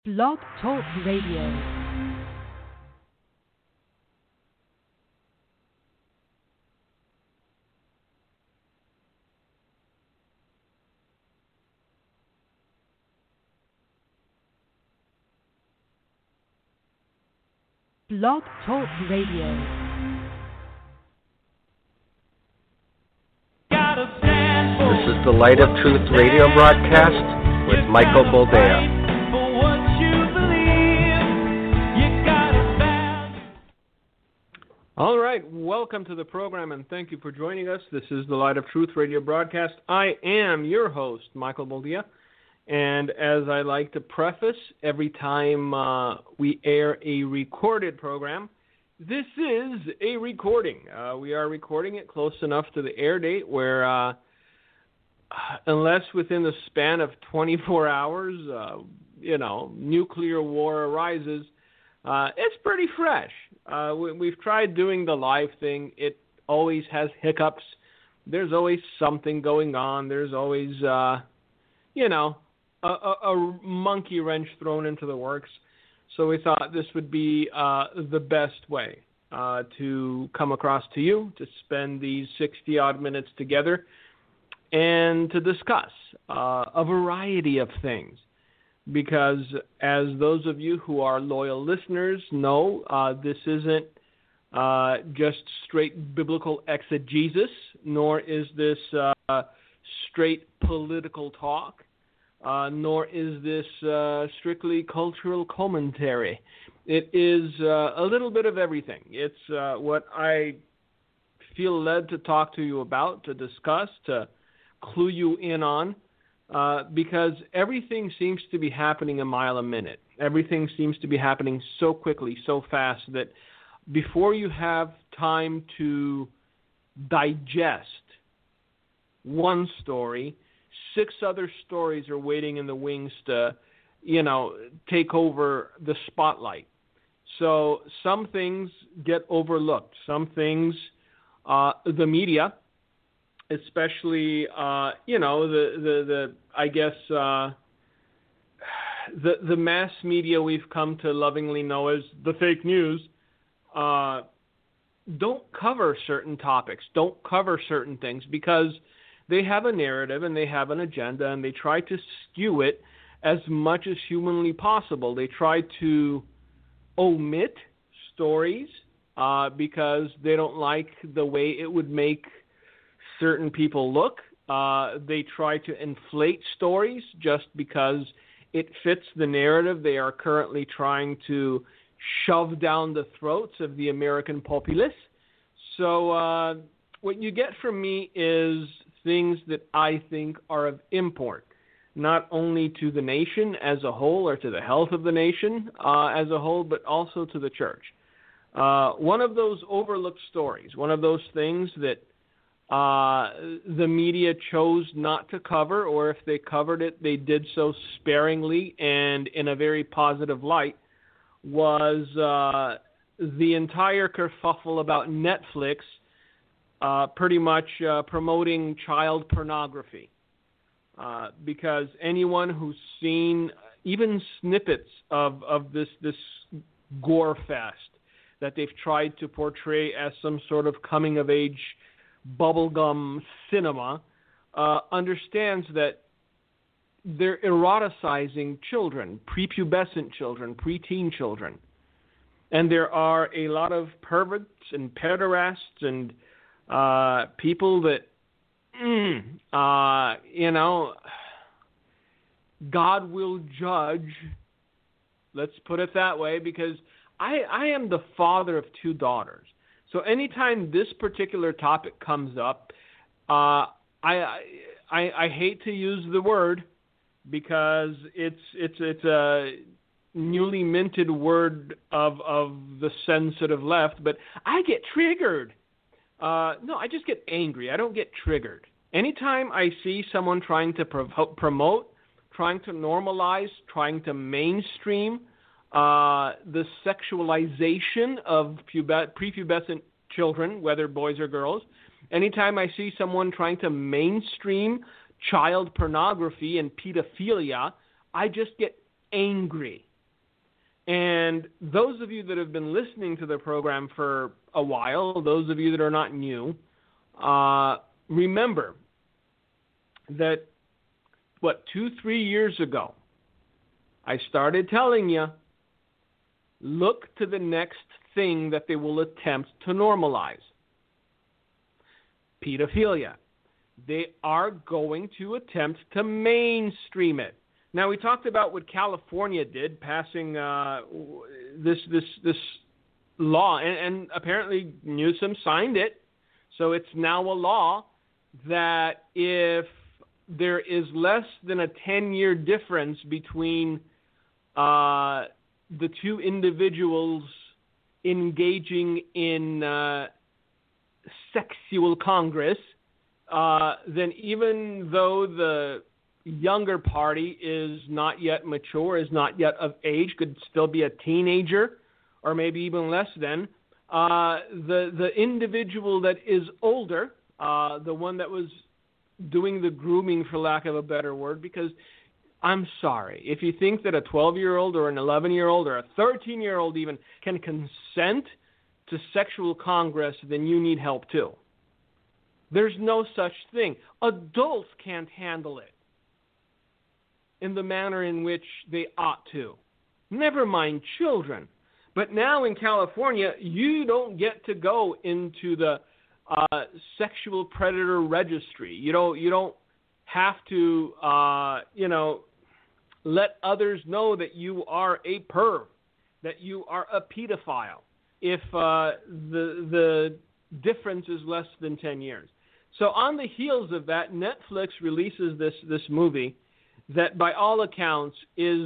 Blog Talk Radio. Blog Talk Radio. This is the Light of Truth radio broadcast with Michael Boldea. All right, welcome to the program, and thank you for joining us. This is the Light of Truth radio broadcast. I am your host, Michael Boldea, and as I like to preface every time we air a recorded program, this is a recording. We are recording it close enough to the air date where, unless within the span of 24 hours, nuclear war arises, it's pretty fresh. We've tried doing the live thing. It always has hiccups. There's always something going on. There's always, a monkey wrench thrown into the works. So we thought this would be the best way to come across to you, to spend these 60-odd minutes together and to discuss a variety of things. Because as those of you who are loyal listeners know, this isn't just straight biblical exegesis, nor is this straight political talk, nor is this strictly cultural commentary. It is a little bit of everything. It's what I feel led to talk to you about, to discuss, to clue you in on. Because everything seems to be happening a mile a minute. Everything seems to be happening so quickly, so fast, that before you have time to digest one story, 6 other stories are waiting in the wings to, take over the spotlight. So some things get overlooked. Some things, the media, especially, the mass media we've come to lovingly know as the fake news, don't cover certain topics, don't cover certain things because they have a narrative and they have an agenda and they try to skew it as much as humanly possible. They try to omit stories because they don't like the way it would make certain people look. They try to inflate stories just because it fits the narrative they are currently trying to shove down the throats of the American populace. So what you get from me is things that I think are of import, not only to the nation as a whole or to the health of the nation as a whole, but also to the church. One of those overlooked stories, one of those things that the media chose not to cover, or if they covered it, they did so sparingly and in a very positive light, was the entire kerfuffle about Netflix pretty much promoting child pornography. Because anyone who's seen even snippets of this gore fest that they've tried to portray as some sort of coming-of-age bubblegum cinema understands that they're eroticizing children, prepubescent children, preteen children. And there are a lot of perverts and pederasts and people that, God will judge, let's put it that way, because I am the father of 2 daughters. So anytime this particular topic comes up, I hate to use the word because it's a newly minted word of the sensitive left, but I get triggered. No, I just get angry. I don't get triggered. Anytime I see someone trying to promote, trying to normalize, trying to mainstream the sexualization of prepubescent children, whether boys or girls, anytime I see someone trying to mainstream child pornography and pedophilia, I just get angry. And those of you that have been listening to the program for a while, those of you that are not new, remember that, 2-3 years ago, I started telling you, look to the next thing that they will attempt to normalize. Pedophilia. They are going to attempt to mainstream it. Now, we talked about what California did, passing this law, and apparently Newsom signed it. So it's now a law that if there is less than a 10-year difference between the two individuals engaging in sexual congress, then even though the younger party is not yet mature, is not yet of age, could still be a teenager, or maybe even less than, the individual that is older, the one that was doing the grooming, for lack of a better word, because I'm sorry, if you think that a 12-year-old or an 11-year-old or a 13-year-old even can consent to sexual congress, then you need help too. There's no such thing. Adults can't handle it in the manner in which they ought to. Never mind children. But now in California, you don't get to go into the sexual predator registry. You don't have to, let others know that you are a perv, that you are a pedophile, if the difference is less than 10 years. So on the heels of that, Netflix releases this movie that, by all accounts, is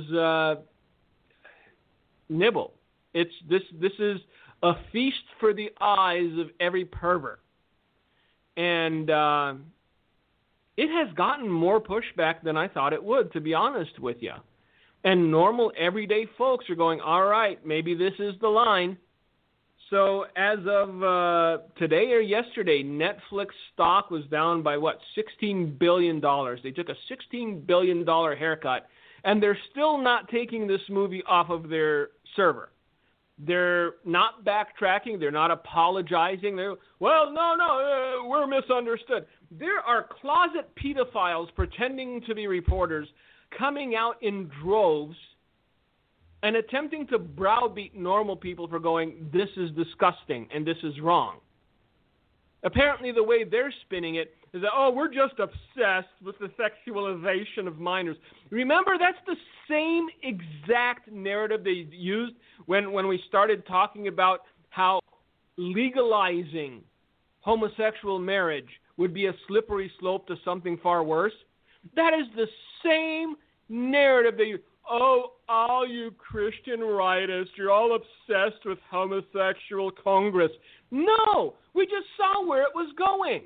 nibble. This is a feast for the eyes of every pervert, and it has gotten more pushback than I thought it would, to be honest with you. And normal, everyday folks are going, all right, maybe this is the line. So as of today or yesterday, Netflix stock was down by, $16 billion. They took a $16 billion haircut, and they're still not taking this movie off of their server. They're not backtracking. They're not apologizing. We're misunderstood. There are closet pedophiles pretending to be reporters coming out in droves and attempting to browbeat normal people for going, this is disgusting and this is wrong. Apparently the way they're spinning it is that, we're just obsessed with the sexualization of minors. Remember, that's the same exact narrative they used when we started talking about how legalizing homosexual marriage would be a slippery slope to something far worse. That is the same narrative they use. All you Christian rightists, you're all obsessed with homosexual congress. No, we just saw where it was going.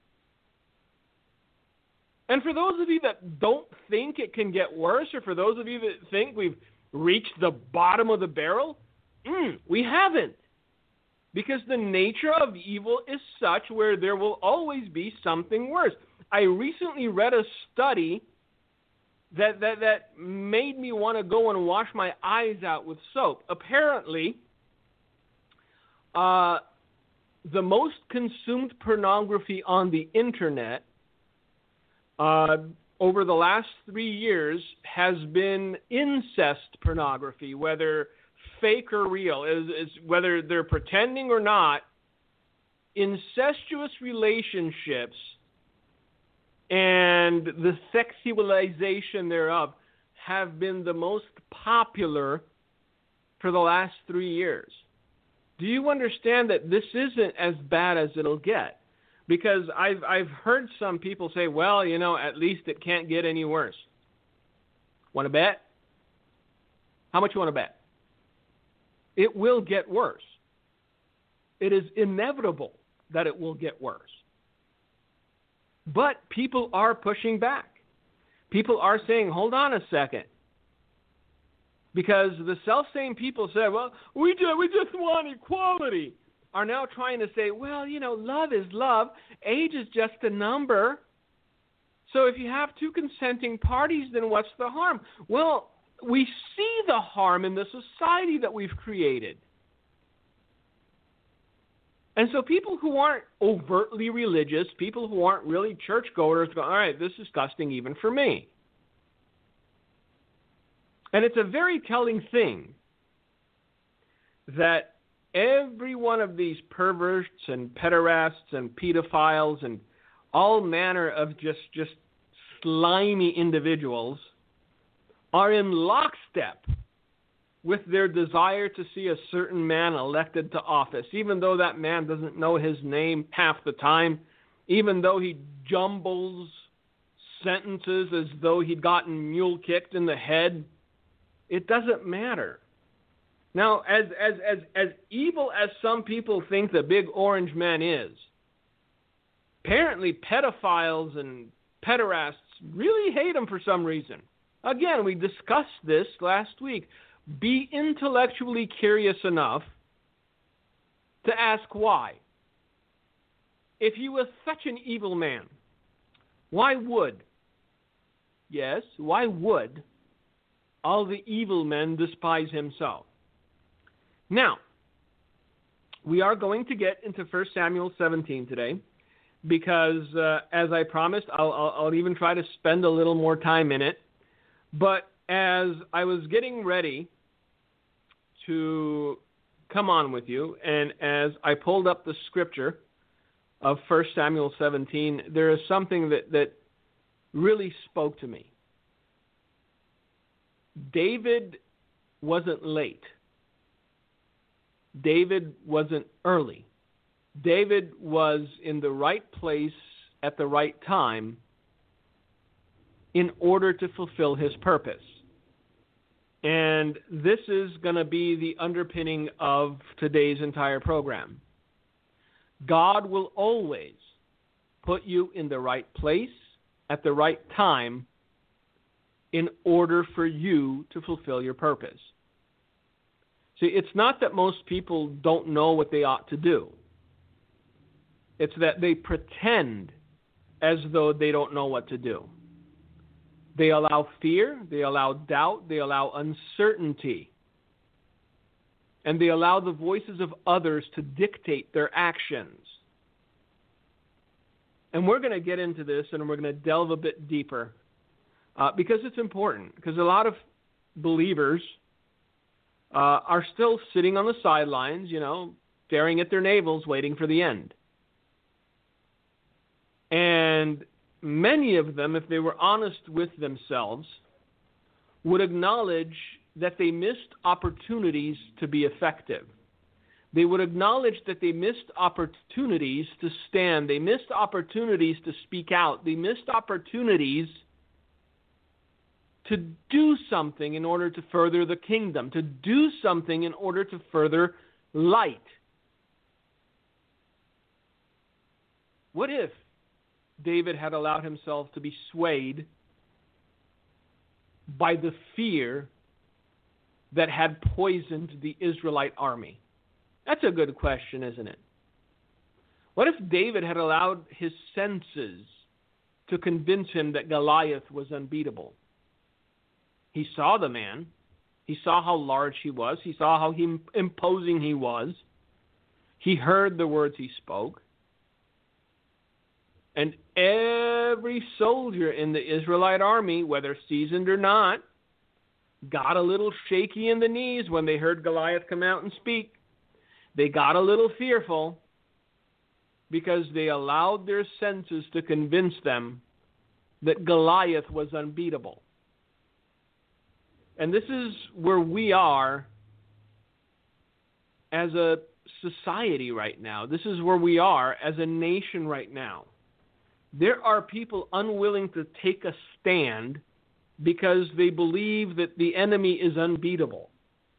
And for those of you that don't think it can get worse, or for those of you that think we've reached the bottom of the barrel, we haven't. Because the nature of evil is such where there will always be something worse. I recently read a study that made me want to go and wash my eyes out with soap. Apparently, the most consumed pornography on the internet over the last 3 years has been incest pornography, whether fake or real, is whether they're pretending or not. Incestuous relationships and the sexualization thereof have been the most popular for the last 3 years. Do you understand that this isn't as bad as it'll get? Because I've heard some people say, at least it can't get any worse. Want to bet? How much you want to bet? It will get worse. It is inevitable that it will get worse. But people are pushing back. People are saying, hold on a second. Because the self-same people said, we just want equality, are now trying to say, love is love. Age is just a number. So if you have two consenting parties, then what's the harm? Well, We see the harm in the society that we've created. And so people who aren't overtly religious, people who aren't really churchgoers, go, all right, this is disgusting even for me. And it's a very telling thing that every one of these perverts and pederasts and pedophiles and all manner of just slimy individuals are in lockstep with their desire to see a certain man elected to office, even though that man doesn't know his name half the time, even though he jumbles sentences as though he'd gotten mule kicked in the head. It doesn't matter. Now, as evil as some people think the big orange man is, apparently pedophiles and pederasts really hate him for some reason. Again, we discussed this last week. Be intellectually curious enough to ask why. If he was such an evil man, why would all the evil men despise him so? Now, we are going to get into 1 Samuel 17 today because, as I promised, I'll even try to spend a little more time in it. But as I was getting ready to come on with you, and as I pulled up the scripture of 1 Samuel 17, there is something that really spoke to me. David wasn't late. David wasn't early. David was in the right place at the right time in order to fulfill his purpose. And this is going to be the underpinning of today's entire program. God will always put you in the right place at the right time in order for you to fulfill your purpose. See, it's not that most people don't know what they ought to do. It's that they pretend as though they don't know what to do. They allow fear, they allow doubt, they allow uncertainty, and they allow the voices of others to dictate their actions. And we're going to get into this, and we're going to delve a bit deeper because it's important, because a lot of believers are still sitting on the sidelines, staring at their navels, waiting for the end. And many of them, if they were honest with themselves, would acknowledge that they missed opportunities to be effective. They would acknowledge that they missed opportunities to stand. They missed opportunities to speak out. They missed opportunities to do something in order to further the kingdom, to do something in order to further light. What if David had allowed himself to be swayed by the fear that had poisoned the Israelite army? That's a good question, isn't it? What if David had allowed his senses to convince him that Goliath was unbeatable? He saw the man. He saw how large he was. He saw how imposing he was. He heard the words he spoke. And every soldier in the Israelite army, whether seasoned or not, got a little shaky in the knees when they heard Goliath come out and speak. They got a little fearful because they allowed their senses to convince them that Goliath was unbeatable. And this is where we are as a society right now. This is where we are as a nation right now. There are people unwilling to take a stand because they believe that the enemy is unbeatable.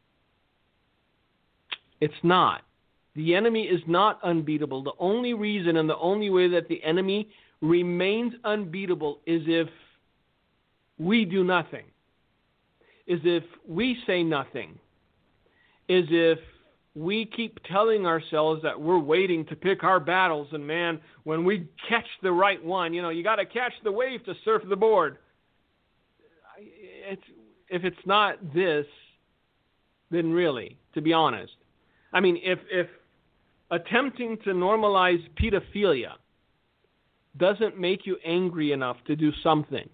It's not. The enemy is not unbeatable. The only reason and the only way that the enemy remains unbeatable is if we do nothing, is if we say nothing, is if we keep telling ourselves that we're waiting to pick our battles, and man, when we catch the right one, you got to catch the wave to surf the board. it's not this, then really, to be honest, I mean, if attempting to normalize pedophilia doesn't make you angry enough to do something,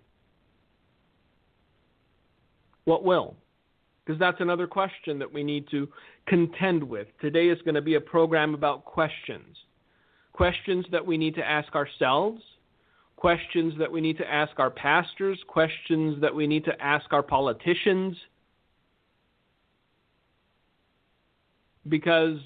what will? Because that's another question that we need to contend with. Today is going to be a program about questions. Questions that we need to ask ourselves, questions that we need to ask our pastors, questions that we need to ask our politicians. Because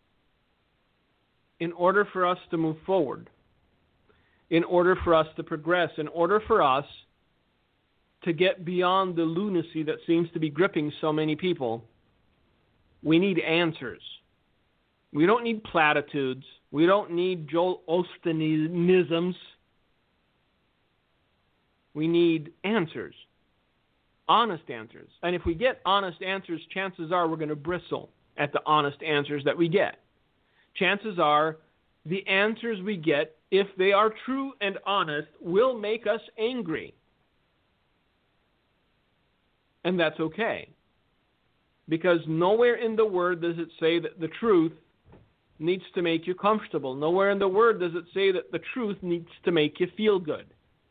in order for us to move forward, in order for us to progress, in order for us to get beyond the lunacy that seems to be gripping so many people, we need answers. We don't need platitudes. We don't need Joel Ostenisms. We need answers. Honest answers. And if we get honest answers, chances are we're going to bristle at the honest answers that we get. Chances are the answers we get, if they are true and honest, will make us angry. And that's okay. Because nowhere in the Word does it say that the truth needs to make you comfortable. Nowhere in the Word does it say that the truth needs to make you feel good.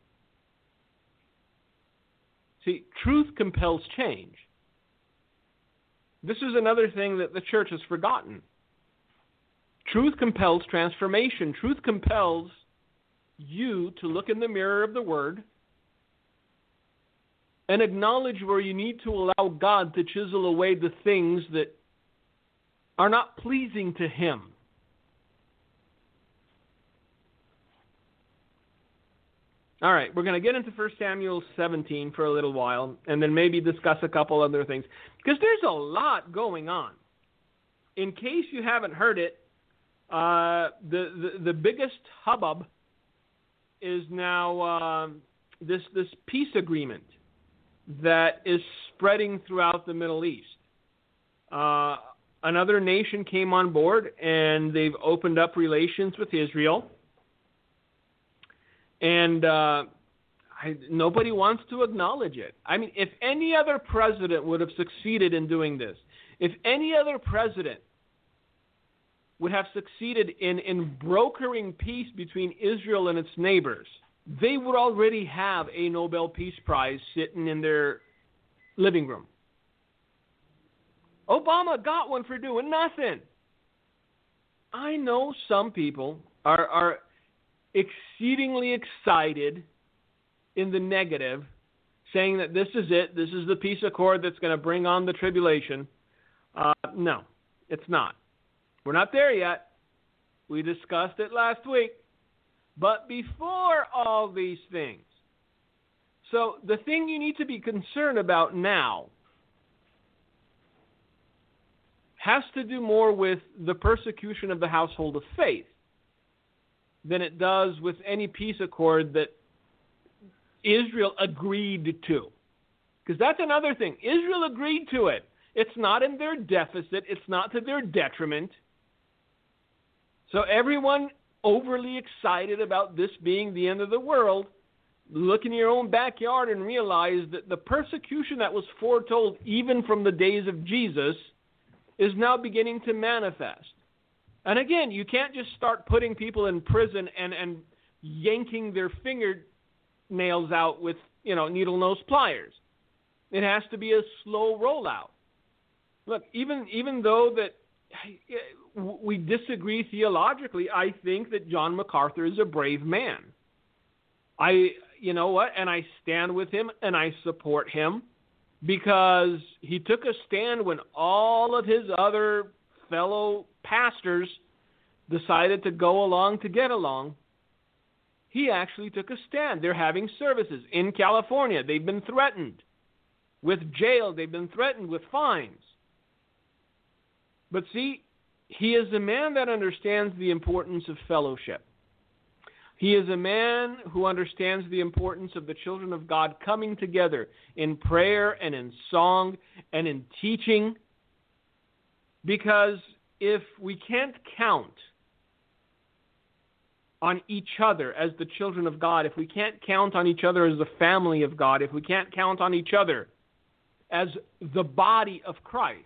See, truth compels change. This is another thing that the church has forgotten. Truth compels transformation. Truth compels you to look in the mirror of the Word and acknowledge where you need to allow God to chisel away the things that are not pleasing to Him. All right, we're going to get into 1 Samuel 17 for a little while, and then maybe discuss a couple other things. Because there's a lot going on. In case you haven't heard it, the biggest hubbub is now this peace agreement that is spreading throughout the Middle East. Another nation came on board, and they've opened up relations with Israel. And nobody wants to acknowledge it. I mean, if any other president would have succeeded in doing this, if any other president would have succeeded in brokering peace between Israel and its neighbors, they would already have a Nobel Peace Prize sitting in their living room. Obama got one for doing nothing. I know some people are exceedingly excited in the negative, saying that this is it, this is the peace accord that's going to bring on the tribulation. No, it's not. We're not there yet. We discussed it last week. But before all these things, so the thing you need to be concerned about now has to do more with the persecution of the household of faith than it does with any peace accord that Israel agreed to. Because that's another thing. Israel agreed to it. It's not in their deficit. It's not to their detriment. So everyone overly excited about this being the end of the world, look in your own backyard and realize that the persecution that was foretold even from the days of Jesus is now beginning to manifest. And again, you can't just start putting people in prison and yanking their fingernails out with, needle nose pliers. It has to be a slow rollout. Look, even though that we disagree theologically, I think that John MacArthur is a brave man. You know what? And I stand with him and I support him because he took a stand when all of his other fellow pastors decided to go along to get along. He actually took a stand. They're having services in California. They've been threatened with jail. They've been threatened with fines. But see, he is a man that understands the importance of fellowship. He is a man who understands the importance of the children of God coming together in prayer and in song and in teaching. Because if we can't count on each other as the children of God, if we can't count on each other as the family of God, if we can't count on each other as the body of Christ,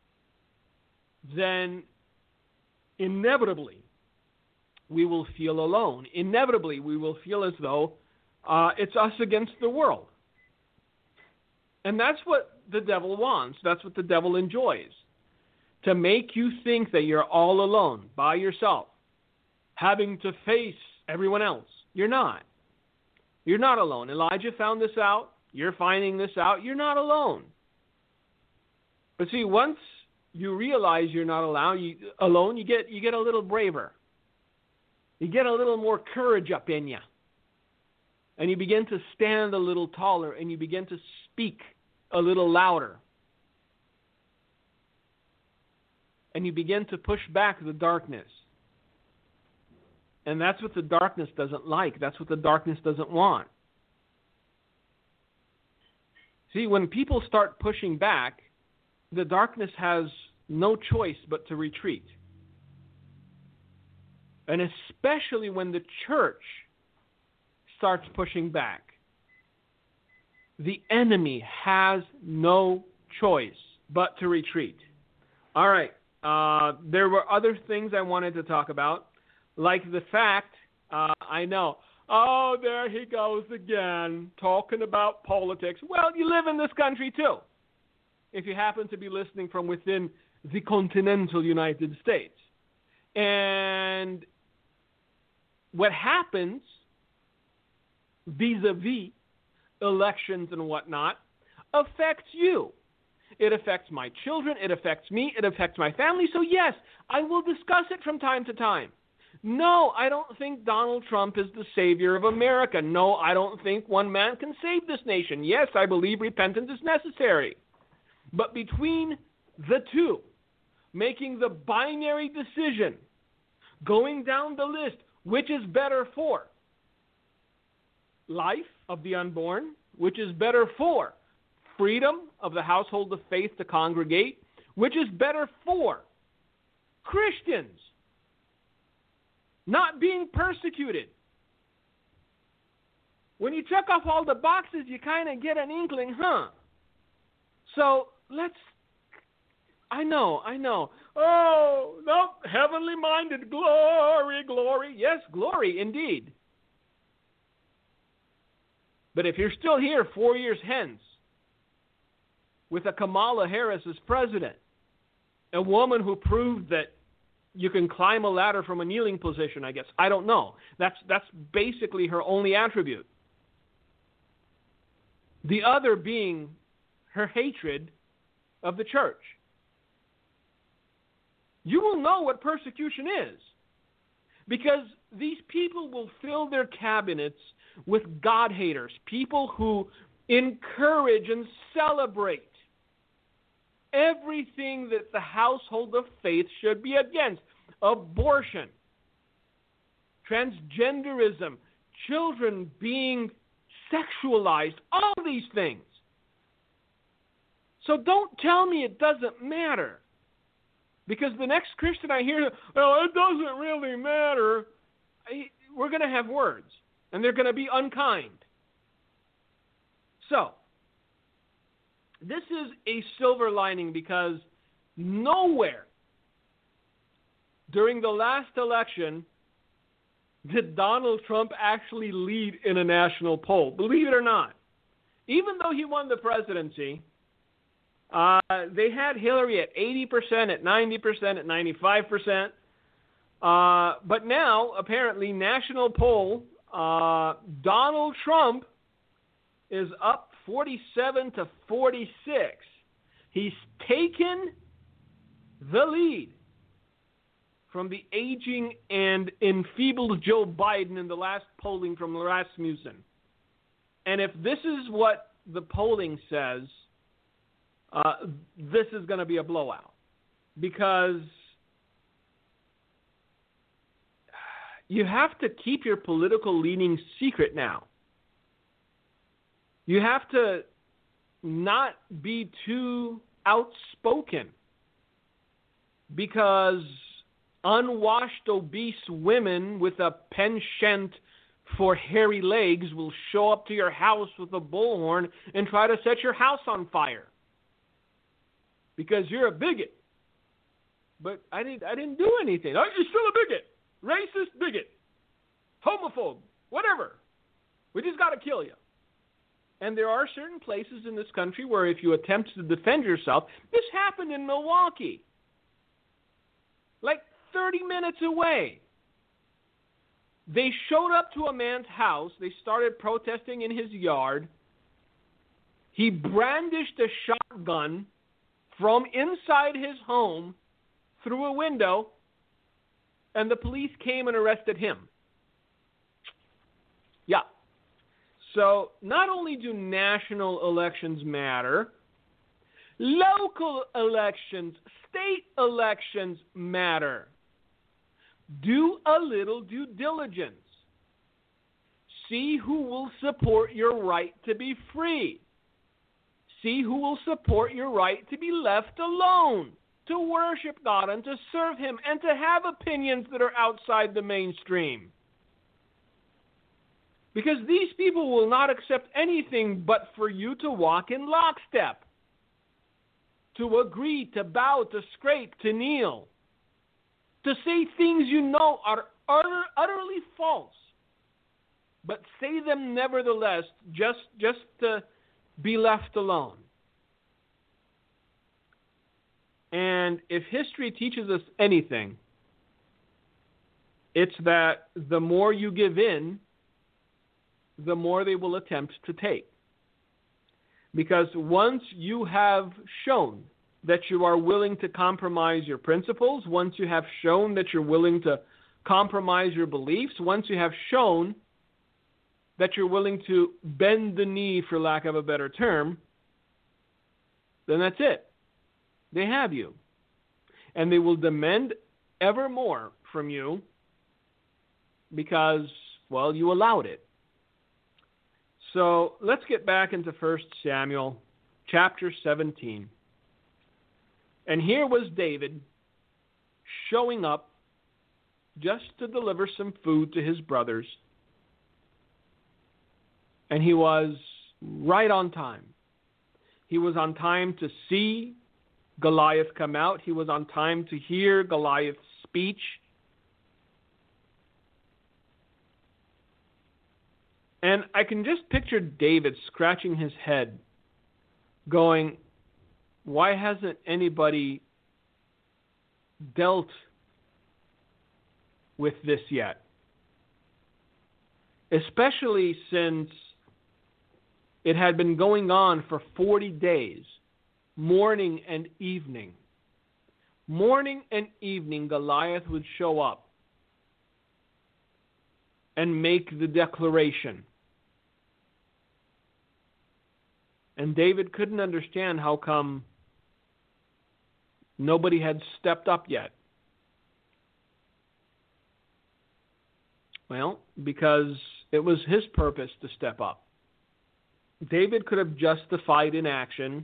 then inevitably we will feel alone. Inevitably we will feel as though it's us against the world. And that's what the devil wants. That's what the devil enjoys. To make you think that you're all alone, by yourself, having to face everyone else. You're not. You're not alone. Elijah found this out. You're finding this out. You're not alone. But see, once you realize you're not alone, you get a little braver. You get a little more courage up in you. And you begin to stand a little taller, and you begin to speak a little louder. And you begin to push back the darkness. And that's what the darkness doesn't like. That's what the darkness doesn't want. See, when people start pushing back, the darkness has no choice but to retreat. And especially when the church starts pushing back, the enemy has no choice but to retreat. All right. There were other things I wanted to talk about, like the fact, I know, oh, there he goes again, talking about politics. Well, you live in this country too, if you happen to be listening from within the continental United States. And what happens vis-a-vis elections and whatnot affects you. It affects my children. It affects me. It affects my family. So yes, I will discuss it from time to time. No, I don't think Donald Trump is the savior of America. No, I don't think one man can save this nation. Yes, I believe repentance is necessary. But between the two, making the binary decision, going down the list, which is better for life of the unborn, which is better for freedom of the household of faith to congregate, which is better for Christians not being persecuted. When you check off all the boxes, you kind of get an inkling, So I know. Oh, no, heavenly minded, glory. Yes, glory indeed. But if you're still here 4 years hence, with a Kamala Harris as president, a woman who proved that you can climb a ladder from a kneeling position, I guess. I don't know. That's basically her only attribute. The other being her hatred of the church. You will know what persecution is, because these people will fill their cabinets with God haters, people who encourage and celebrate everything that the household of faith should be against. Abortion, transgenderism, children being sexualized, all these things. So don't tell me it doesn't matter. Because the next Christian I hear, well, it doesn't really matter, we're going to have words, and they're going to be unkind. So, this is a silver lining, because nowhere during the last election did Donald Trump actually lead in a national poll. Believe it or not. Even though he won the presidency, they had Hillary at 80%, at 90%, at 95%. But now, apparently, national poll, Donald Trump is up 47 to 46. He's taken the lead from the aging and enfeebled Joe Biden in the last polling from Rasmussen. And if this is what the polling says, this is going to be a blowout, because you have to keep your political leanings secret now. You have to not be too outspoken, because unwashed, obese women with a penchant for hairy legs will show up to your house with a bullhorn and try to set your house on fire. because you're a bigot. But I didn't do anything. Oh, you're still a bigot. Racist bigot. Homophobe. Whatever. We just got to kill you. And there are certain places in this country where if you attempt to defend yourself, this happened in Milwaukee. Like 30 minutes away. They showed up to a man's house. They started protesting in his yard. He brandished a shotgun from inside his home through a window, and the police came and arrested him. Yeah. So not only do national elections matter, local elections, state elections matter. Do a little due diligence. See who will support your right to be free. See who will support your right to be left alone, to worship God and to serve Him and to have opinions that are outside the mainstream. Because these people will not accept anything but for you to walk in lockstep, to agree, to bow, to scrape, to kneel, to say things you know are utterly false, but say them nevertheless just to be left alone. And if history teaches us anything, it's that the more you give in, the more they will attempt to take. Because once you have shown that you are willing to compromise your principles, once you have shown that you're willing to compromise your beliefs, once you have shown that you're willing to bend the knee, for lack of a better term, then that's it. They have you. And they will demand ever more from you because, well, you allowed it. So let's get back into 1 Samuel chapter 17. And here was David showing up just to deliver some food to his brothers. And he was right on time. He was on time to see Goliath come out. He was on time to hear Goliath's speech. And I can just picture David scratching his head, going, why hasn't anybody dealt with this yet? Especially since it had been going on for 40 days, morning and evening. Morning and evening, Goliath would show up and make the declaration. And David couldn't understand how come nobody had stepped up yet. Well, because it was his purpose to step up. David could have justified inaction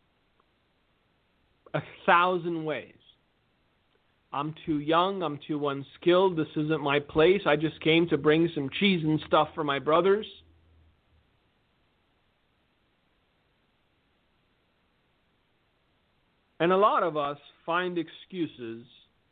1,000 ways. I'm too young, I'm too unskilled, this isn't my place, I just came to bring some cheese and stuff for my brothers. And a lot of us find excuses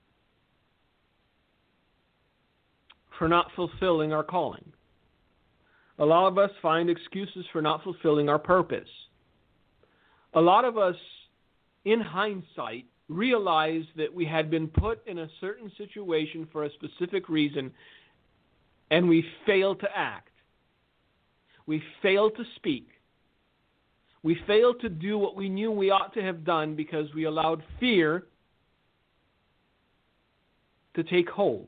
for not fulfilling our calling. A lot of us find excuses for not fulfilling our purpose. A lot of us, in hindsight, realize that we had been put in a certain situation for a specific reason, and we failed to act. We failed to speak. We failed to do what we knew we ought to have done because we allowed fear to take hold.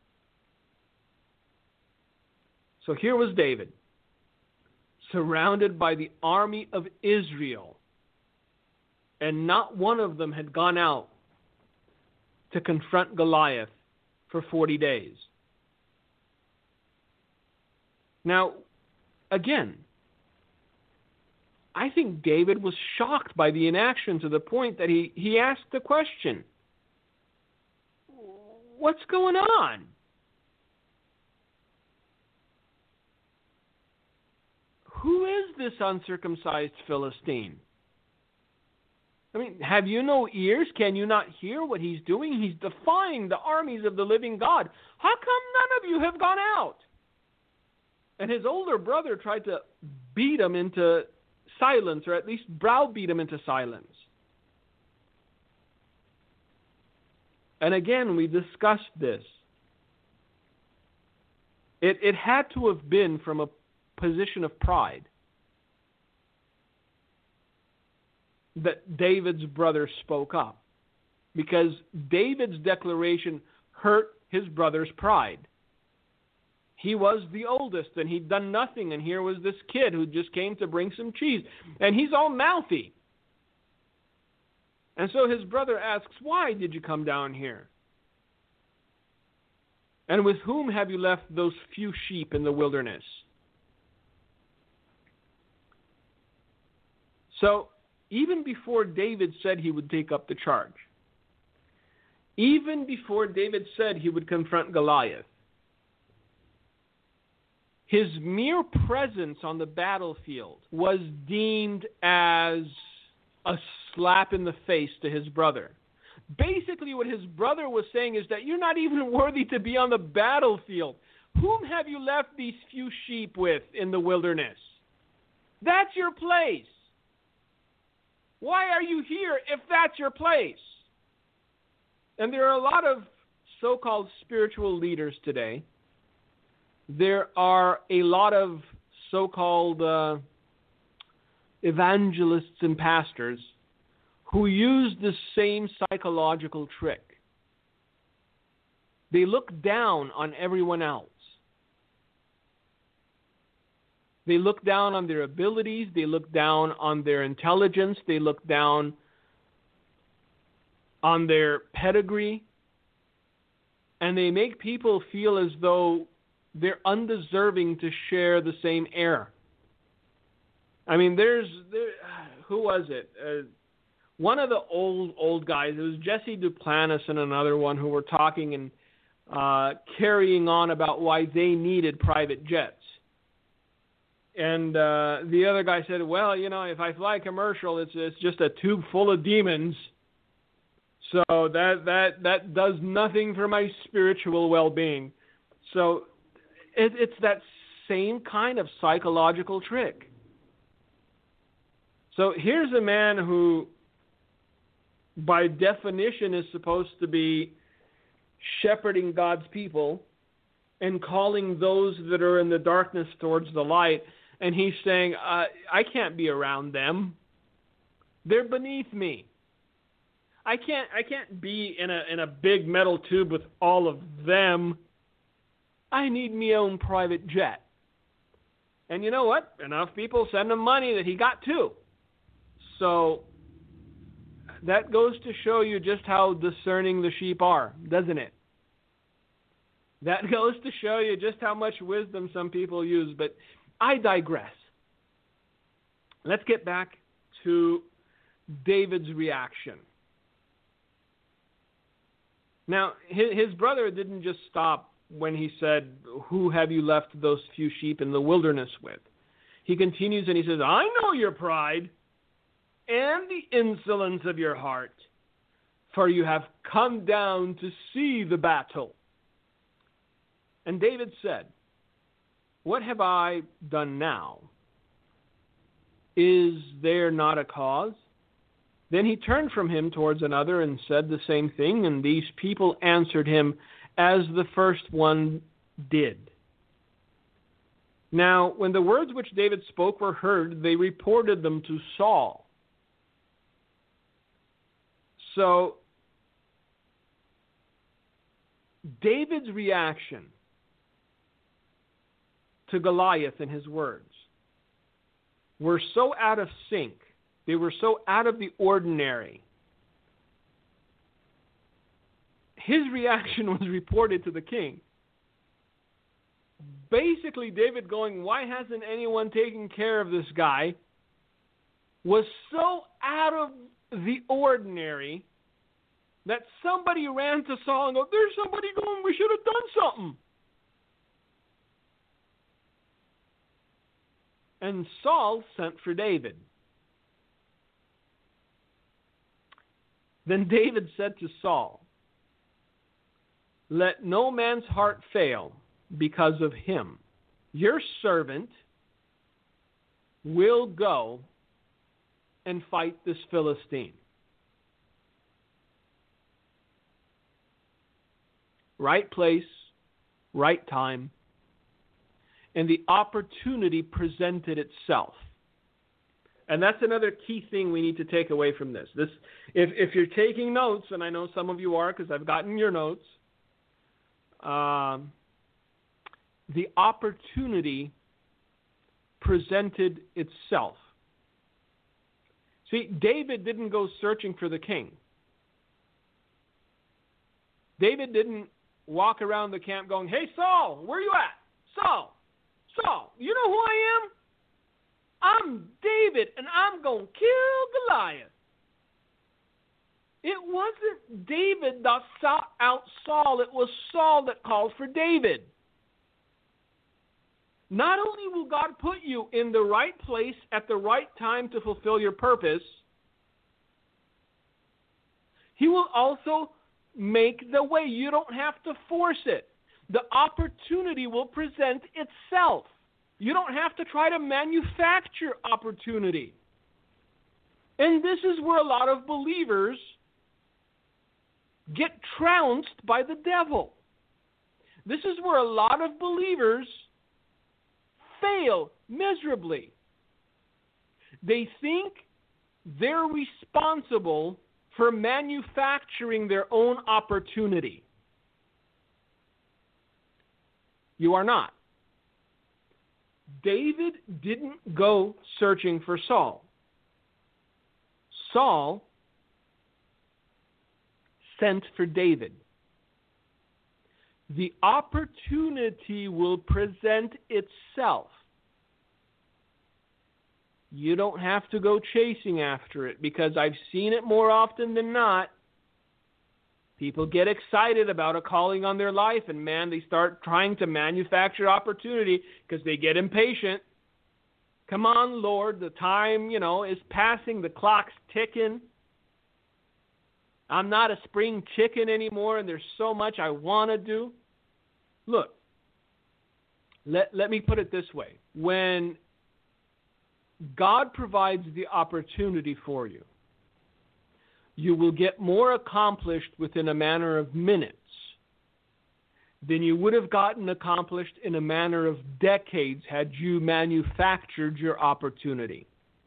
So here was David, surrounded by the army of Israel, and not one of them had gone out to confront Goliath for 40 days. Now, again, I think David was shocked by the inaction to the point that he asked the question, what's going on? Who is this uncircumcised Philistine? I mean, have you no ears? Can you not hear what he's doing? He's defying the armies of the living God. How come none of you have gone out? And his older brother tried to beat him into silence, or at least browbeat him into silence. And again, we discussed this. It had to have been from a position of pride that David's brother spoke up, because David's declaration hurt his brother's pride. He was the oldest, and he'd done nothing, and here was this kid who just came to bring some cheese, and he's all mouthy. And so his brother asks, "Why did you come down here? And with whom have you left those few sheep in the wilderness?" So, even before David said he would take up the charge, even before David said he would confront Goliath, his mere presence on the battlefield was deemed as a slap in the face to his brother. Basically, what his brother was saying is that you're not even worthy to be on the battlefield. Whom have you left these few sheep with in the wilderness? That's your place. Why are you here if that's your place? And there are a lot of so-called spiritual leaders today. There are a lot of so-called evangelists and pastors who use the same psychological trick. They look down on everyone else. They look down on their abilities. They look down on their intelligence. They look down on their pedigree. And they make people feel as though they're undeserving to share the same air. I mean, who was it? One of the old guys, it was Jesse Duplantis and another one who were talking and carrying on about why they needed private jets. And the other guy said, well, if I fly commercial, it's just a tube full of demons. So that does nothing for my spiritual well-being. So it's that same kind of psychological trick. So here's a man who, by definition, is supposed to be shepherding God's people and calling those that are in the darkness towards the light. And he's saying, I can't be around them. They're beneath me. I can't be in a big metal tube with all of them. I need me own private jet. And you know what? Enough people send him money that he got too. So that goes to show you just how discerning the sheep are, doesn't it? That goes to show you just how much wisdom some people use. But I digress. Let's get back to David's reaction. Now, his brother didn't just stop when he said, "Who have you left those few sheep in the wilderness with?" He continues and he says, "I know your pride and the insolence of your heart, for you have come down to see the battle." And David said, "What have I done now? Is there not a cause?" Then he turned from him towards another and said the same thing, and these people answered him as the first one did. Now, when the words which David spoke were heard, they reported them to Saul. So, David's reaction to Goliath and his words were so out of sync, they were so out of the ordinary. His reaction was reported to the king. Basically, David going, "Why hasn't anyone taken care of this guy?" was so out of the ordinary that somebody ran to Saul and go, "There's somebody going, we should have done something." And Saul sent for David. Then David said to Saul, "Let no man's heart fail because of him. Your servant will go and fight this Philistine." Right place, right time, and the opportunity presented itself. And that's another key thing we need to take away from this. If you're taking notes, and I know some of you are because I've gotten your notes, the opportunity presented itself. See, David didn't go searching for the king. David didn't walk around the camp going, "Hey, Saul, where you at? Saul, you know who I am? I'm David, and I'm going to kill Goliath." It wasn't David that sought out Saul. It was Saul that called for David. Not only will God put you in the right place at the right time to fulfill your purpose, He will also make the way. You don't have to force it. The opportunity will present itself. You don't have to try to manufacture opportunity. And this is where a lot of believers get trounced by the devil. This is where a lot of believers fail miserably. They think they're responsible for manufacturing their own opportunity. You are not. David didn't go searching for Saul. Saul sent for David. The opportunity will present itself. You don't have to go chasing after it, because I've seen it more often than not. People get excited about a calling on their life, and man, they start trying to manufacture opportunity because they get impatient. Come on, Lord, the time, is passing, the clock's ticking. I'm not a spring chicken anymore, and there's so much I want to do. Look, let me put it this way. When God provides the opportunity for you, you will get more accomplished within a matter of minutes than you would have gotten accomplished in a matter of decades had you manufactured your opportunity.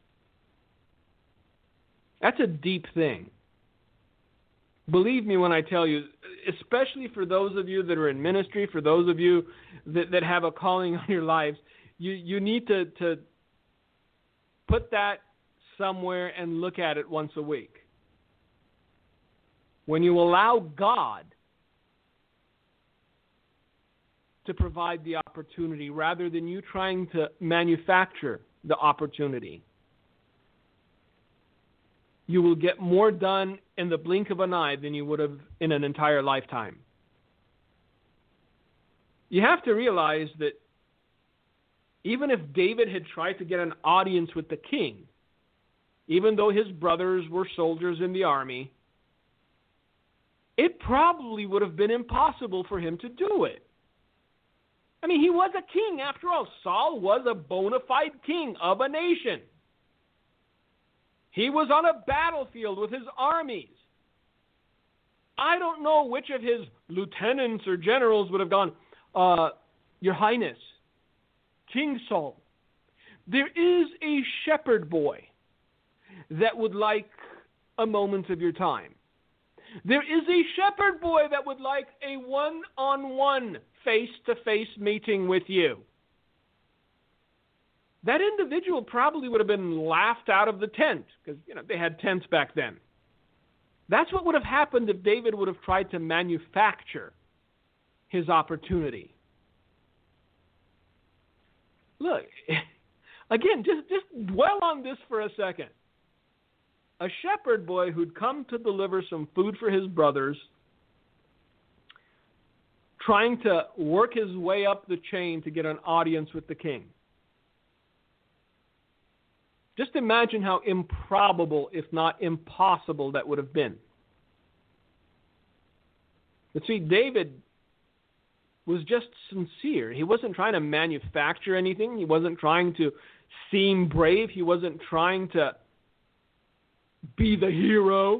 That's a deep thing. Believe me when I tell you, especially for those of you that are in ministry, for those of you that have a calling on your lives, you need to put that somewhere and look at it once a week. When you allow God to provide the opportunity rather than you trying to manufacture the opportunity, you will get more done in the blink of an eye than you would have in an entire lifetime. You have to realize that even if David had tried to get an audience with the king, even though his brothers were soldiers in the army, it probably would have been impossible for him to do it. I mean, he was a king after all. Saul was a bona fide king of a nation. He was on a battlefield with his armies. I don't know which of his lieutenants or generals would have gone, Your Highness, King Saul, there is a shepherd boy that would like a moment of your time. There is a shepherd boy that would like a one-on-one, face-to-face meeting with you. That individual probably would have been laughed out of the tent because, they had tents back then. That's what would have happened if David would have tried to manufacture his opportunity. Look, again, just dwell on this for a second. A shepherd boy who'd come to deliver some food for his brothers, trying to work his way up the chain to get an audience with the king. Just imagine how improbable, if not impossible, that would have been. But see, David was just sincere. He wasn't trying to manufacture anything. He wasn't trying to seem brave. He wasn't trying to be the hero.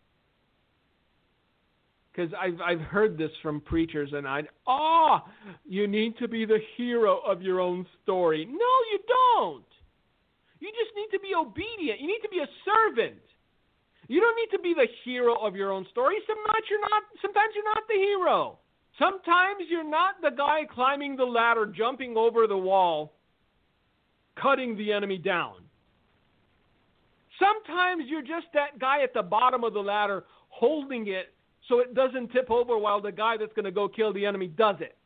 Because I've heard this from preachers, and you need to be the hero of your own story. No, you don't. You just need to be obedient. You need to be a servant. You don't need to be the hero of your own story. Sometimes you're not the hero. Sometimes you're not the guy climbing the ladder, jumping over the wall, cutting the enemy down. Sometimes you're just that guy at the bottom of the ladder holding it so it doesn't tip over while the guy that's going to go kill the enemy does it.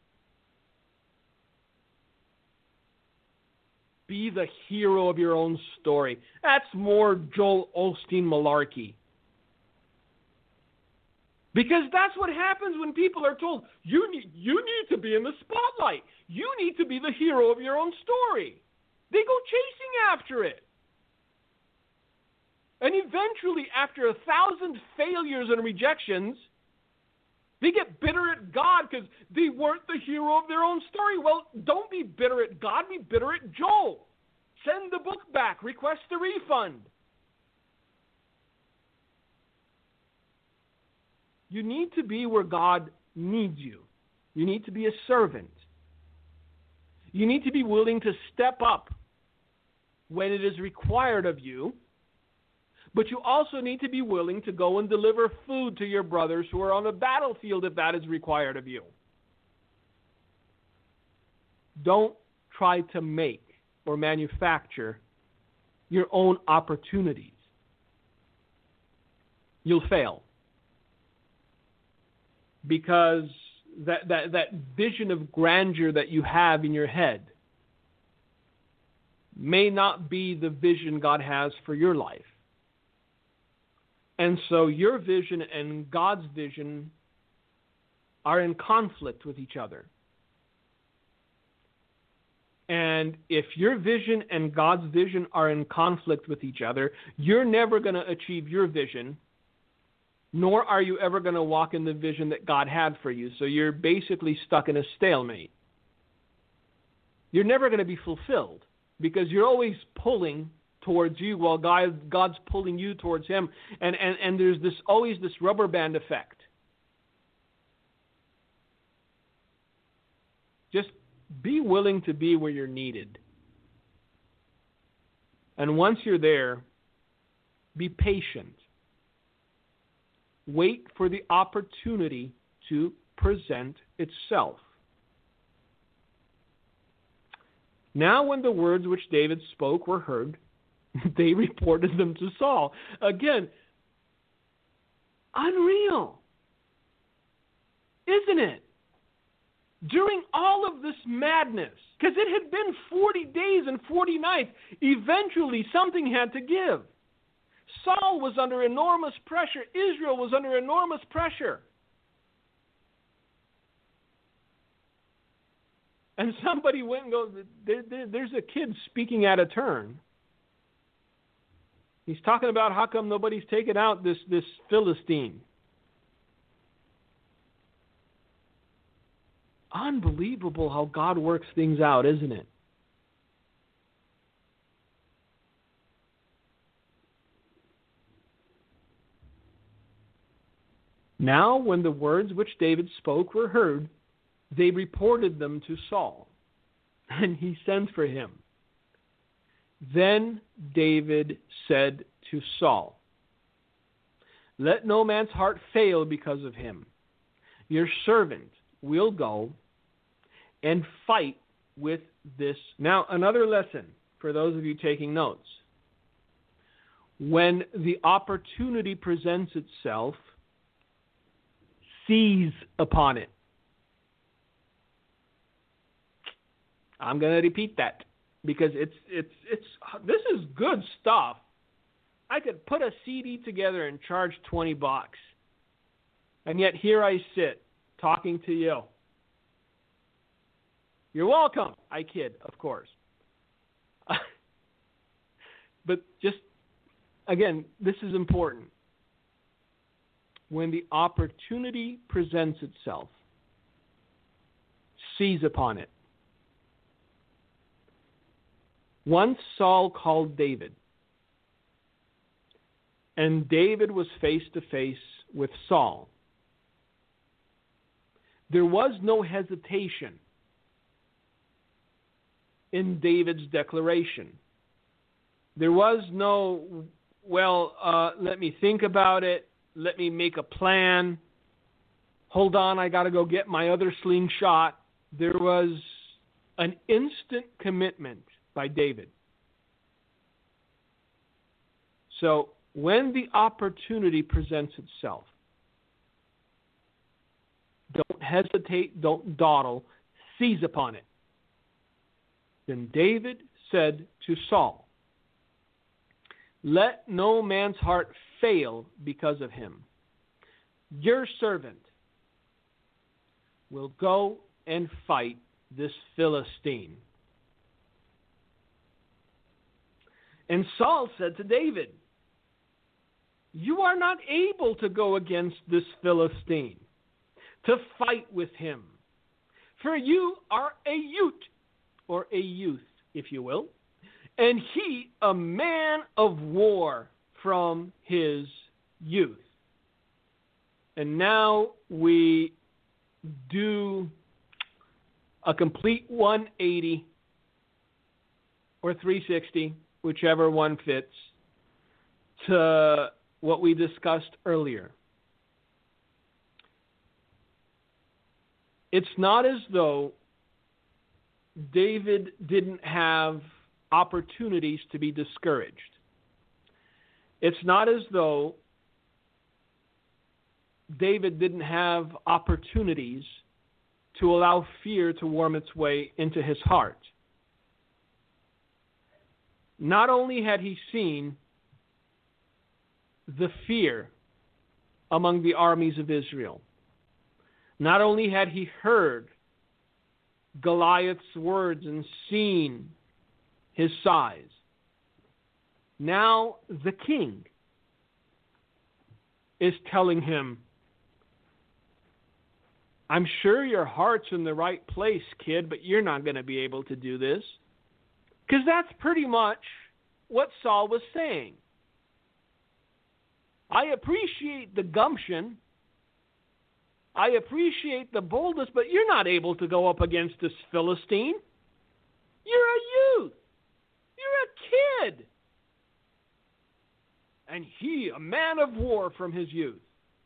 Be the hero of your own story. That's more Joel Osteen malarkey. Because that's what happens when people are told, you need to be in the spotlight. You need to be the hero of your own story. They go chasing after it. And eventually, after 1,000 failures and rejections, they get bitter at God because they weren't the hero of their own story. Well, don't be bitter at God. Be bitter at Joel. Send the book back. Request a refund. You need to be where God needs you. You need to be a servant. You need to be willing to step up when it is required of you. But you also need to be willing to go and deliver food to your brothers who are on the battlefield if that is required of you. Don't try to make or manufacture your own opportunities. You'll fail. Because that vision of grandeur that you have in your head may not be the vision God has for your life. And so your vision and God's vision are in conflict with each other. And if your vision and God's vision are in conflict with each other, you're never going to achieve your vision, nor are you ever going to walk in the vision that God had for you. So you're basically stuck in a stalemate. You're never going to be fulfilled because you're always pulling towards you while God's pulling you towards him. And there's always this rubber band effect. Just be willing to be where you're needed. And once you're there, be patient. Wait for the opportunity to present itself. Now when the words which David spoke were heard, they reported them to Saul. Again, unreal, isn't it? During all of this madness, because it had been 40 days and 40 nights, eventually something had to give. Saul was under enormous pressure. Israel was under enormous pressure. And somebody went and goes, there's a kid speaking out of turn. He's talking about how come nobody's taken out this Philistine. Unbelievable how God works things out, isn't it? Now, when the words which David spoke were heard, they reported them to Saul, and he sent for him. Then David said to Saul, "Let no man's heart fail because of him. Your servant will go and fight with this." Now, another lesson for those of you taking notes. When the opportunity presents itself, seize upon it. I'm going to repeat that because it's this is good stuff. I could put a CD together and charge $20, and yet here I sit talking to you. You're welcome. I kid, of course. But just, again, this is important. when the opportunity presents itself, seize upon it. Once Saul called David, and David was face to face with Saul. There was no hesitation in David's declaration. There was no, let me think about it. Let me make a plan. Hold on, I got to go get my other slingshot. There was an instant commitment by David. So when the opportunity presents itself, don't hesitate, don't dawdle, seize upon it. Then David said to Saul, "Let no man's heart fail because of him. Your servant will go and fight this Philistine." And Saul said to David, "You are not able to go against this Philistine, to fight with him. For you are a Ute, or a youth, if you will, and he a man of war from his youth." And now we do a complete 180 or 360, whichever one fits, to what we discussed earlier. It's not as though David didn't have opportunities to be discouraged. It's not as though David didn't have opportunities to allow fear to worm its way into his heart. Not only had he seen the fear among the armies of Israel, not only had he heard Goliath's words and seen his size, now the king is telling him, "I'm sure your heart's in the right place, kid, but you're not going to be able to do this." Because that's pretty much what Saul was saying. I appreciate the gumption. I appreciate the boldness, but you're not able to go up against this Philistine. You're a youth. You're a kid. And he, a man of war from his youth.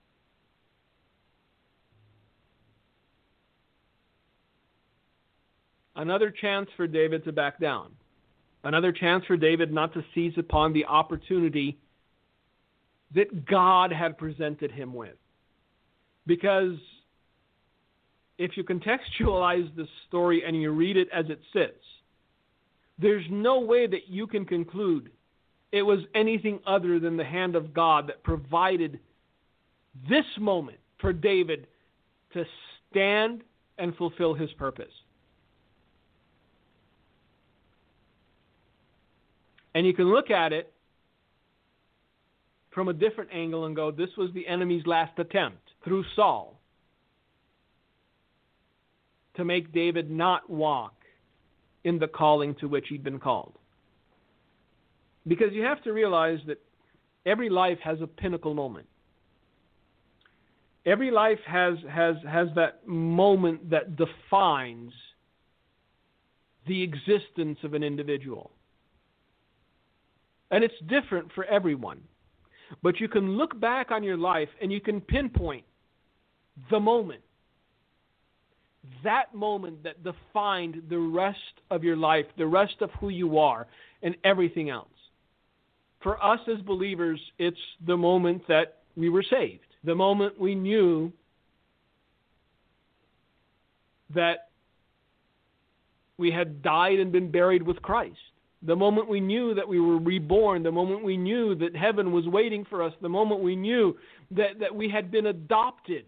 Another chance for David to back down. Another chance for David not to seize upon the opportunity that God had presented him with. Because if you contextualize the story and you read it as it sits, there's no way that you can conclude it was anything other than the hand of God that provided this moment for David to stand and fulfill his purpose. And you can look at it from a different angle and go, this was the enemy's last attempt through Saul to make David not walk in the calling to which he'd been called. Because you have to realize that every life has a pinnacle moment. Every life has that moment that defines the existence of an individual. And it's different for everyone. But you can look back on your life and you can pinpoint the moment. That moment that defined the rest of your life, the rest of who you are, and everything else. For us as believers, it's the moment that we were saved. The moment we knew that we had died and been buried with Christ. The moment we knew that we were reborn, the moment we knew that heaven was waiting for us, the moment we knew that we had been adopted,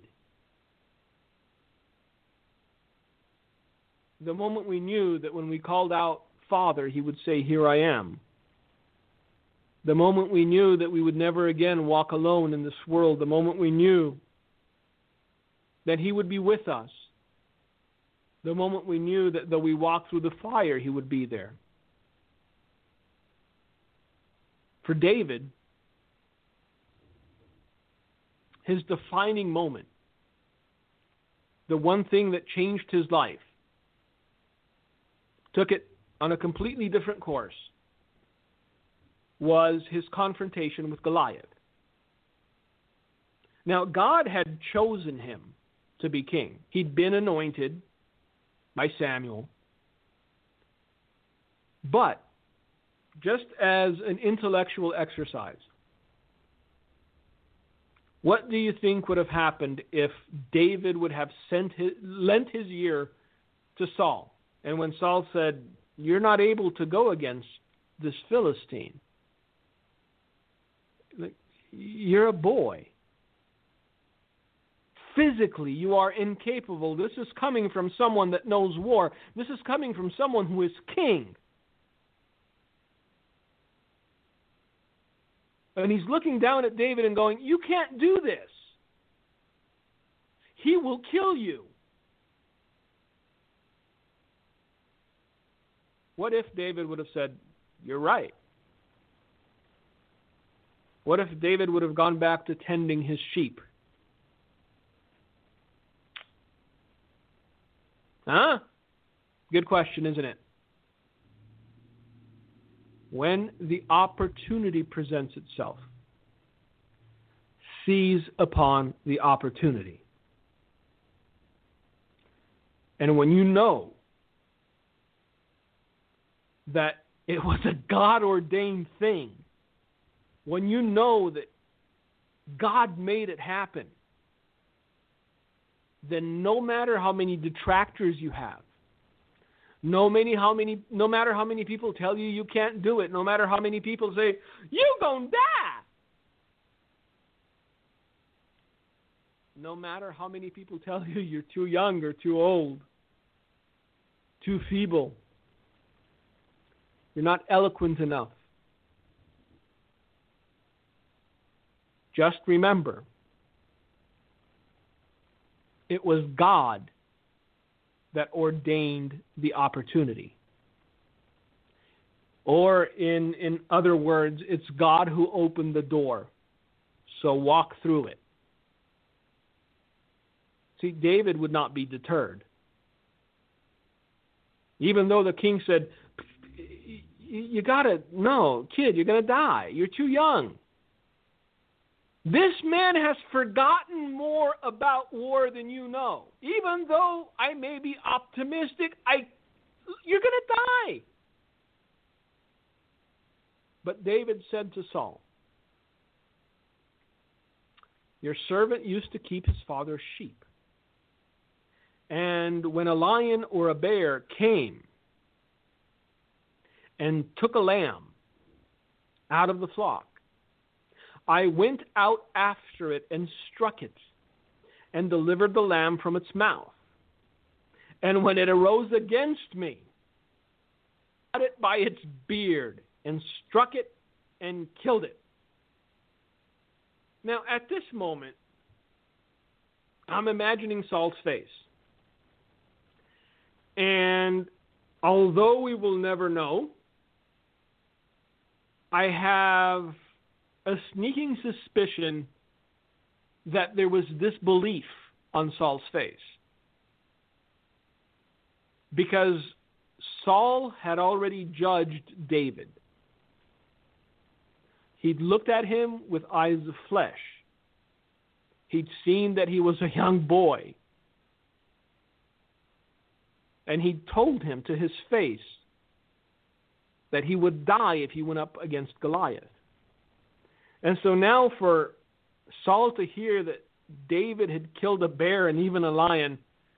the moment we knew that when we called out Father, He would say, "Here I am." The moment we knew that we would never again walk alone in this world. The moment we knew that He would be with us. The moment we knew that though we walk through the fire, He would be there. For David, his defining moment, the one thing that changed his life, took it on a completely different course, was his confrontation with Goliath. Now, God had chosen him to be king. He'd been anointed by Samuel. But, just as an intellectual exercise, what do you think would have happened if David would have lent his ear to Saul? And when Saul said, "You're not able to go against this Philistine. You're a boy. Physically, you are incapable. This is coming from someone that knows war. This is coming from someone who is king." And he's looking down at David and going, "You can't do this. He will kill you." What if David would have said, "You're right"? What if David would have gone back to tending his sheep? Huh? Good question, isn't it? When the opportunity presents itself, seize upon the opportunity. And when you know that it was a God-ordained thing, when you know that God made it happen, then no matter how many detractors you have, no matter how many people tell you can't do it, no matter how many people say, "You gonna die," no matter how many people tell you you're too young or too old, too feeble, you're not eloquent enough, just remember, it was God that ordained the opportunity. Or in other words, it's God who opened the door. So walk through it. See, David would not be deterred. Even though the king said, no, kid, you're going to die. You're too young. This man has forgotten more about war than you know. Even though I may be optimistic, you're going to die. But David said to Saul, "Your servant used to keep his father's sheep. And when a lion or a bear came and took a lamb out of the flock, I went out after it and struck it and delivered the lamb from its mouth. And when it arose against me, I caught it by its beard and struck it and killed it." Now, at this moment, I'm imagining Saul's face. And although we will never know, I have a sneaking suspicion that there was disbelief on Saul's face. Because Saul had already judged David. He'd looked at him with eyes of flesh. He'd seen that he was a young boy. And he told him to his face that he would die if he went up against Goliath. And so now for Saul to hear that David had killed a bear and even a lion,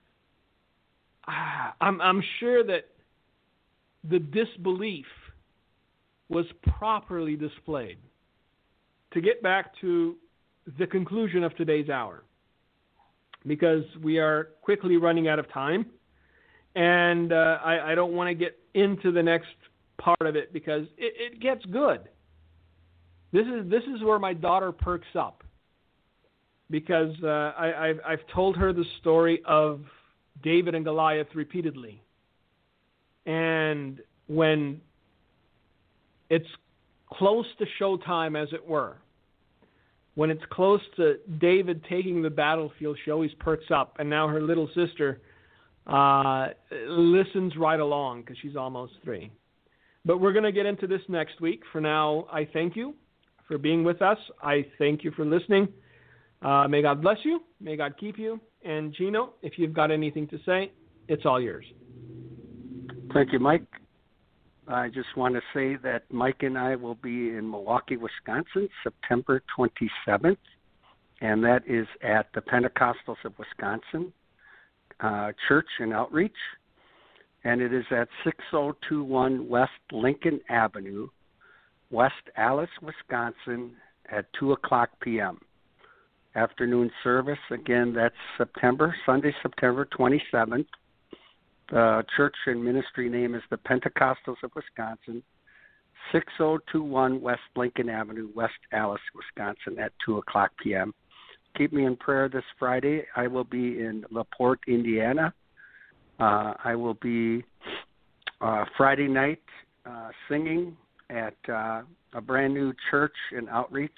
I'm sure that the disbelief was properly displayed. To get back to the conclusion of today's hour, because we are quickly running out of time, and I don't want to get into the next part of it because it gets good. This is where my daughter perks up, because I've told her the story of David and Goliath repeatedly. And when it's close to showtime, as it were, when it's close to David taking the battlefield, she always perks up. And now her little sister listens right along because she's almost 3. But we're going to get into this next week. For now, I thank you for being with us. I thank you for listening. May God bless you. May God keep you. And Gino, if you've got anything to say, it's all yours. Thank you, Mike. I just want to say that Mike and I will be in Milwaukee, Wisconsin, September 27th, and that is at the Pentecostals of Wisconsin Church and Outreach, and it is at 6021 West Lincoln Avenue, West Allis, Wisconsin, at 2 o'clock p.m. Afternoon service. Again, that's Sunday, September 27th. The church and ministry name is the Pentecostals of Wisconsin, 6021 West Lincoln Avenue, West Allis, Wisconsin, at 2 o'clock p.m. Keep me in prayer this Friday. I will be in LaPorte, Indiana. I will be Friday night singing at a brand new church and outreach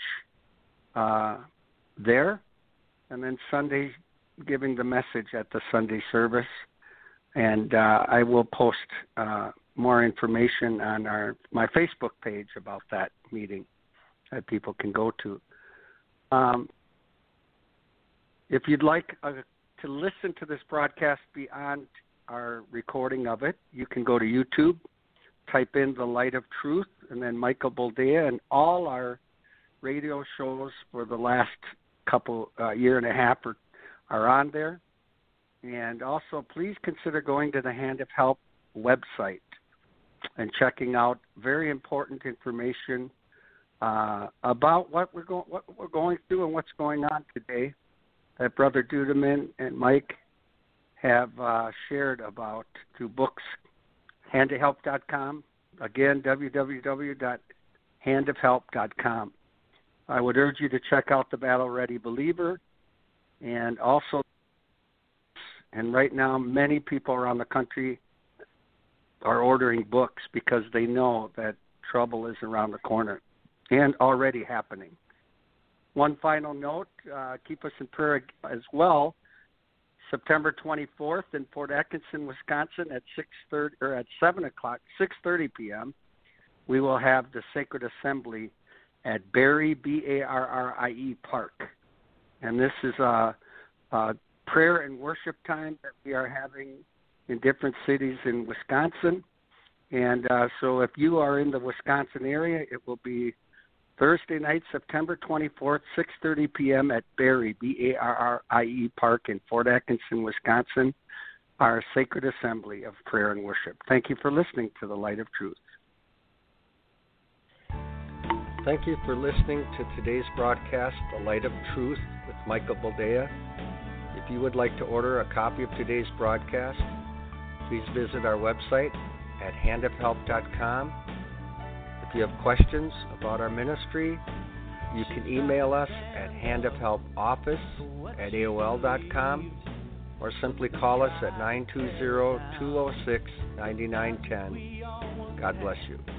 there, and then Sunday giving the message at the Sunday service. And I will post more information on my Facebook page about that meeting that people can go to. If you'd like to listen to this broadcast beyond our recording of it, you can go to YouTube, type in The Light of Truth, and then Michael Boldea, and all our radio shows for the last year and a half are on there. And also, please consider going to the Hand of Help website and checking out very important information about what we're going through and what's going on today that Brother Dudeman and Mike have shared about through books. handofhelp.com. Again, www.handofhelp.com. I would urge you to check out the Battle Ready Believer, and also. And right now, many people around the country are ordering books because they know that trouble is around the corner and already happening. One final note, keep us in prayer as well. September 24th in Fort Atkinson, Wisconsin, at 6:30 p.m. We will have the Sacred Assembly at Barrie Barrie Park, and this is a prayer and worship time that we are having in different cities in Wisconsin. And so if you are in the Wisconsin area, it will be Thursday night, September 24th, 6:30 p.m. at Barrie Barrie Park in Fort Atkinson, Wisconsin, our Sacred Assembly of Prayer and Worship. Thank you for listening to The Light of Truth. Thank you for listening to today's broadcast, The Light of Truth, with Michael Boldea. If you would like to order a copy of today's broadcast, please visit our website at handofhelp.com. If you have questions about our ministry, you can email us at handofhelpoffice@aol.com or simply call us at 920-206-9910. God bless you.